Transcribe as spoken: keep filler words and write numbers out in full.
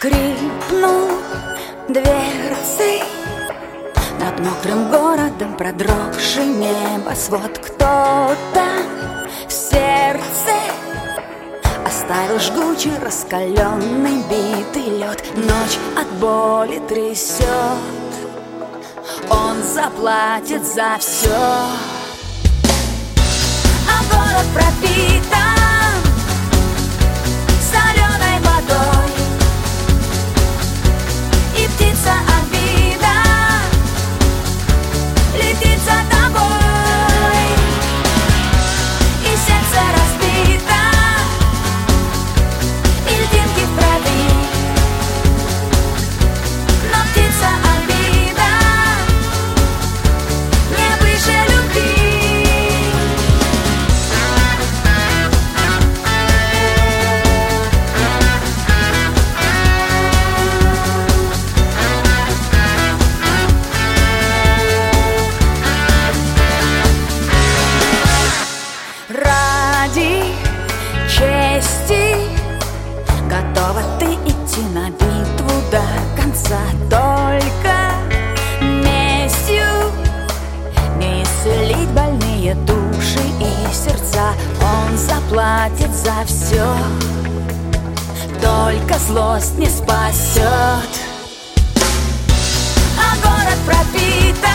Скрипнул дверцы над мокрым городом, продрогший небосвод. Кто-то в сердце оставил жгучий, раскаленный, битый лед. Ночь от боли трясет, он заплатит за все. А город пропитан соленой водой, и птица обида летит за тобой, и сердце разбито, и льдинки в крови, но птица обида не выше любви. Ради чести готова ты идти на битву до конца. Только местью не исцелить больные души и сердца. Он заплатит за все, только злость не спасет. А город пропитан